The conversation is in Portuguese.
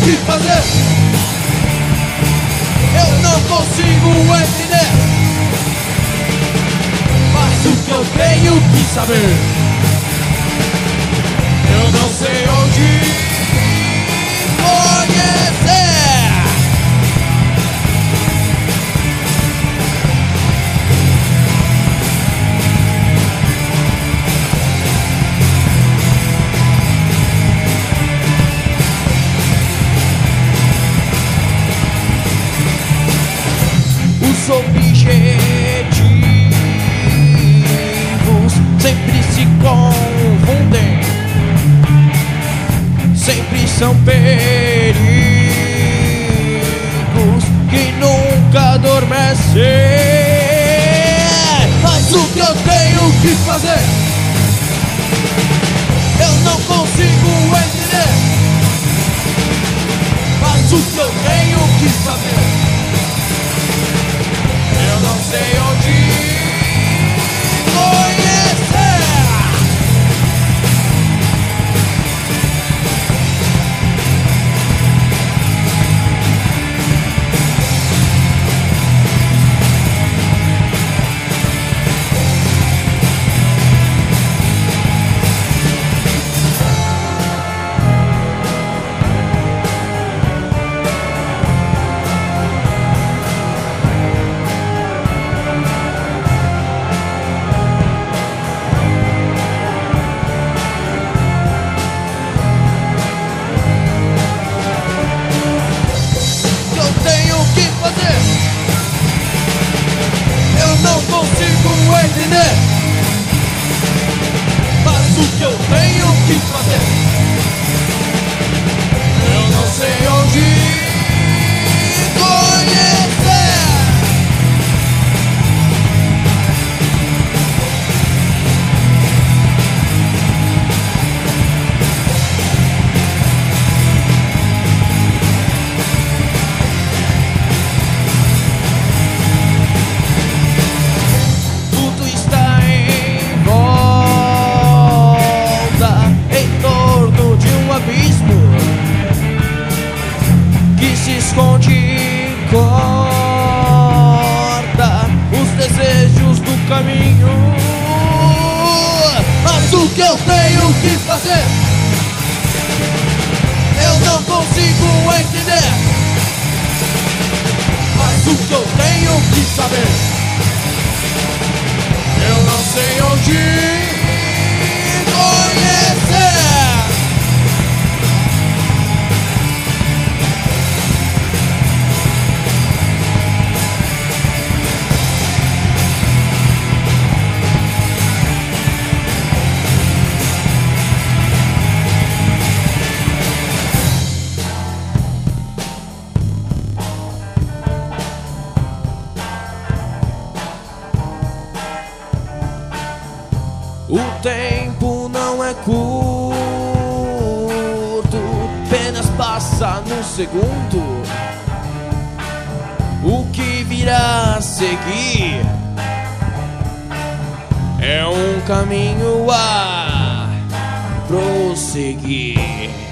que fazer. Eu não consigo entender, mas o que eu tenho que saber, eu não sei onde conhecer. Os objetivos sempre se confundem, sempre são perigos que nunca adormecem. Mas o que eu tenho que fazer, eu não consigo entender, mas o que eu tenho que saber, eu não sei onde conhecer. Eu não consigo entender, mas o que eu tenho que fazer, eu não sei onde conhecer. Esconde, corta os desejos do caminho. Mas o que eu tenho que fazer, eu não consigo entender, mas o que eu tenho que saber, eu não sei onde conhecer. O tempo não é curto, apenas passa num segundo. O que virá a seguir é um caminho a prosseguir.